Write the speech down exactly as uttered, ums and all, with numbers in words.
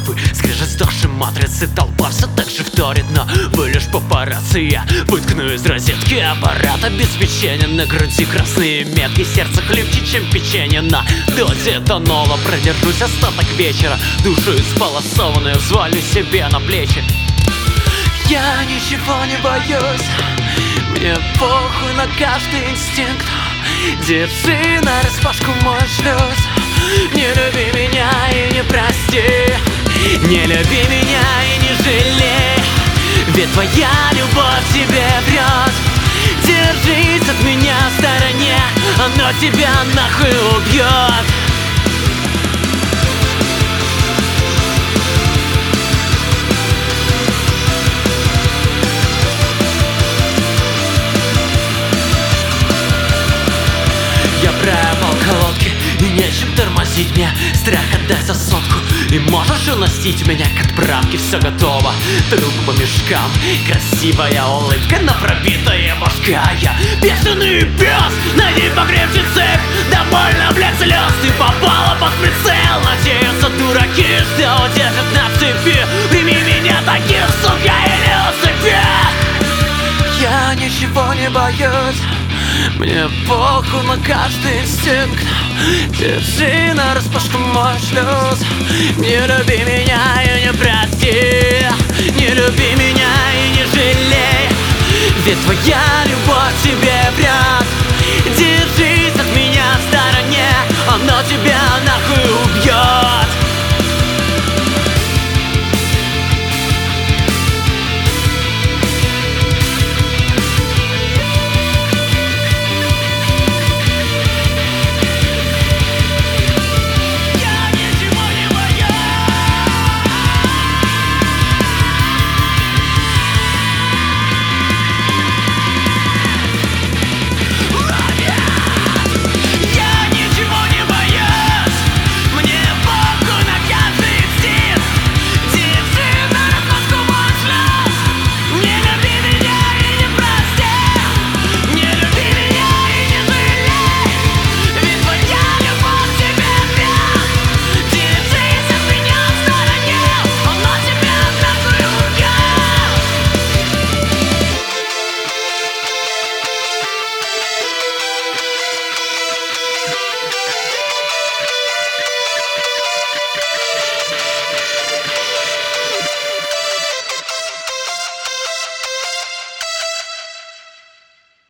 бомбы, скрежет сдохшей матрицы. Толпа все так же вторит, но вы лишь папарацци. Я выткну из розетки аппарат обеспечения. На груди красные метки, сердце хлебче, чем печенье. На дозе этанола продержусь остаток вечера. Душу исполосованную взвалю себе на плечи. Я ничего не боюсь, мне похуй на каждый инстинкт. Держи нараспашку мой шлюз. Не люби меня и не прости, не люби меня и не жалей, ведь твоя любовь тебе врет. Держись от меня в стороне, оно тебя нахуй убьет. Я проебал колодки, и нечем тормозить мне. Страх отдай за сотку, и можешь уносить меня к отправке. Все готово, труп по мешкам, красивая улыбка на пробитая башка. Я бешеный пес, найди покрепче цепь. Довольно, блядь, слез, ты попала под прицел. Надеются дураки, что удержат на цепи. Прими меня таким, сука, или усыпи. Я ничего не боюсь, мне похуй на каждый инстинкт. Держи нараспашку мой шлюз. Не люби меня и не прости, не люби меня и не жалей, ведь твоя любовь тебе врет. Держись от меня в стороне, оно тебя нахуй убьет.